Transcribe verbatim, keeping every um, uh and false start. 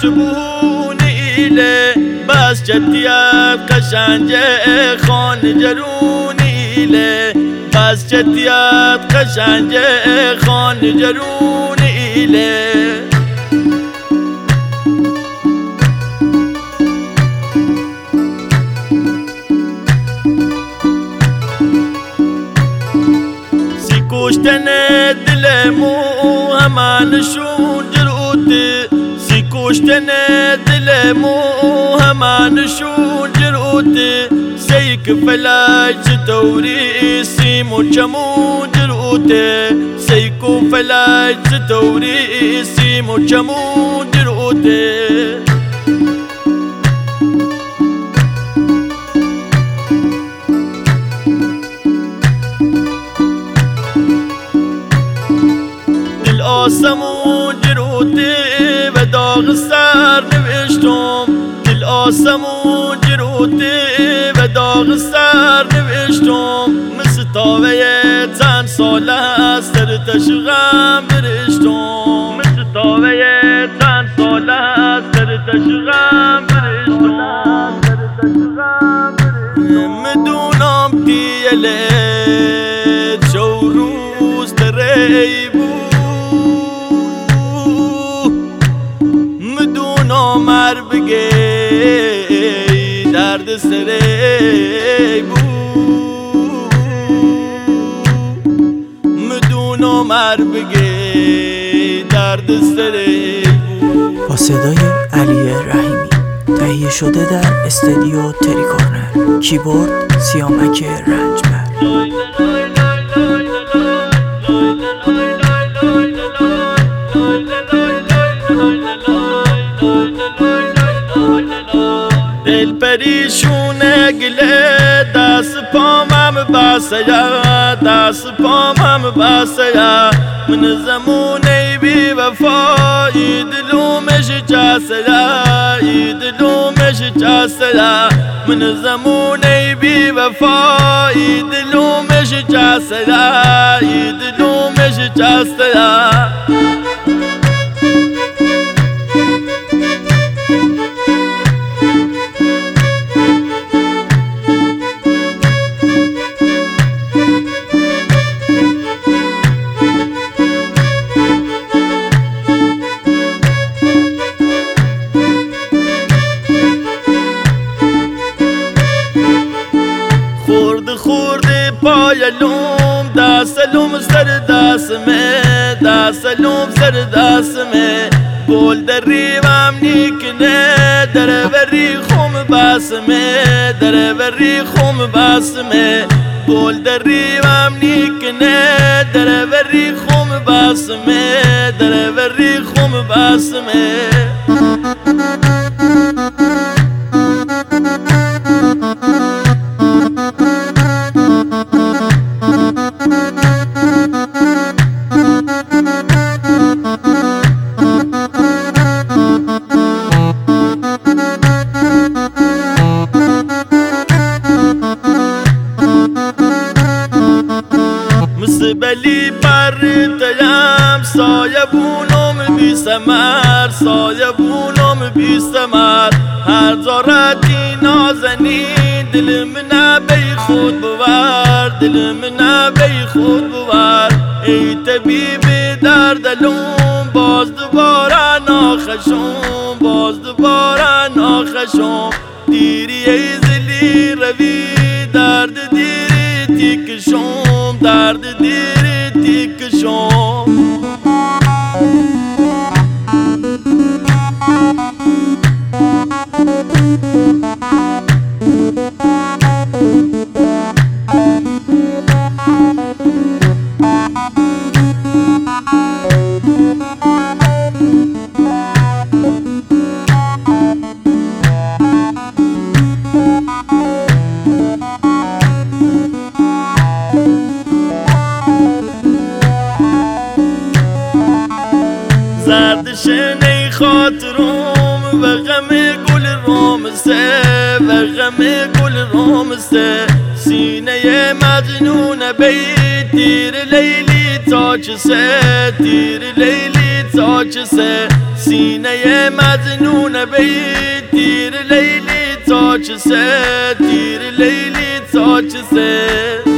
بون ایله بس جدیت قشنج خان جرون ایله بس جدیت قشنج خان جرون ایله سی کشتن دل مو همانشون جروته سی کشتن دل مو همانشون جروته سیک فلاج توری سیم و چمون جروته سیکو فلاج توری سیم و چمون جروته دل آسمون جروته و داغ سر نوشتم دل آسمون جروته و داغ سر نوشتم مثل تاوه چند ساله از سر تشغم برشتم مثل تاوه چند ساله از سر تشغم برشتم مدونم دیلت شو روز تری بود مدونم مر بگی درد سری بود مدونم مر بگی درد سری بود. با صدای علی رحیمی تهیه شده در استودیو تری کورنر، کیبورد سیامک رنجبر. دل پریشونه گله دست پامم بسه یا دست پامم بسه یا من زمونه بی وفایی دلومش جسه یا دلومش جسه یا من زمونه بی وفایی دلومش جسه یا دلومش جسه یا خورد خورد پای لوم دست لوم سر دست می دست لوم سر دست می گل در ریوم نیکنه در وری خوم بس می در وری خوم بس می گل در ریوم نیکنه در وری خوم بس می در وری خوم بس می بلی پر تیم سایه بونم بی سمر سایه بونم بی سمر هر زارتی نازنین دل من بی خود بور دل من بی خود بور ای طبیب دردلوم باز دوباره ناخشم باز دوباره ناخشم دیری ای زلی روی درد دیری تیکشم درد دیری تیکشم زردشنه خاطرم و غم گل رامسه و غم گل رامسه سینه مجنون بی تیر لیلی تا چه سه تیر لیلی تا چه سه سینه مجنون بید تیر لیلی تا چه سه تیر لیلی تا چه سه